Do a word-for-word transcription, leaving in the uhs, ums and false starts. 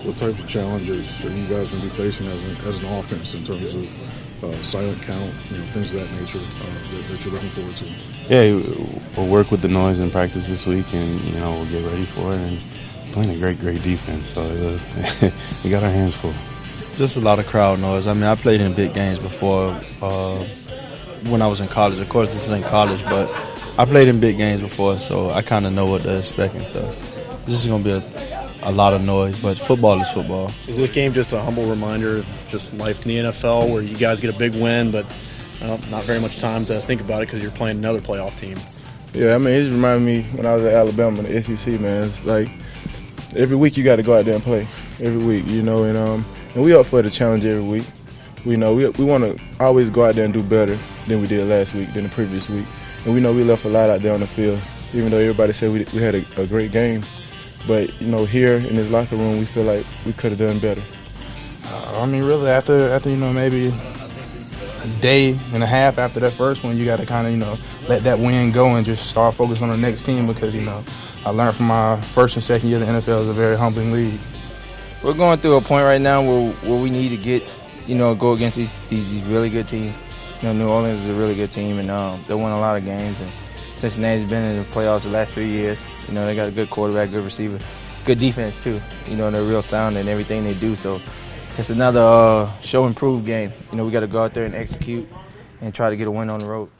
what types of challenges are you guys going to be facing as an, as an offense in terms of uh, silent count, you know, things of that nature uh, that, that you're looking forward to? Yeah, we'll work with the noise in practice this week, and you know we'll get ready for it. And playing a great, great defense, so uh, we got our hands full. Just a lot of crowd noise. I mean, I played in big games before uh, when I was in college. Of course, this isn't college, but I played in big games before, so I kind of know what to expect and stuff. This is going to be a, a lot of noise, but football is football. Is this game just a humble reminder of just life in the N F L where you guys get a big win, but well, not very much time to think about it because you're playing another playoff team? Yeah, I mean, it just reminded me when I was at Alabama in the S E C, man. It's like every week you got to go out there and play. Every week, you know, and um, and we up for the challenge every week. We know we we want to always go out there and do better than we did last week, than the previous week. And we know we left a lot out there on the field, even though everybody said we we had a, a great game. But you know, here in this locker room, we feel like we could have done better. Uh, I mean, really, after after you know maybe a day and a half after that first one, you got to kind of you know let that win go and just start focusing on the next team, because you know I learned from my first and second year in the N F L is a very humbling league. We're going through a point right now where where we need to get you know go against these these, these really good teams. You know, New Orleans is a really good team, and um, they won a lot of games. And Cincinnati's been in the playoffs the last three years. You know, they got a good quarterback, good receiver, good defense too. You know, they're real sound in everything they do. So it's another uh, show improved game. You know, we got to go out there and execute and try to get a win on the road.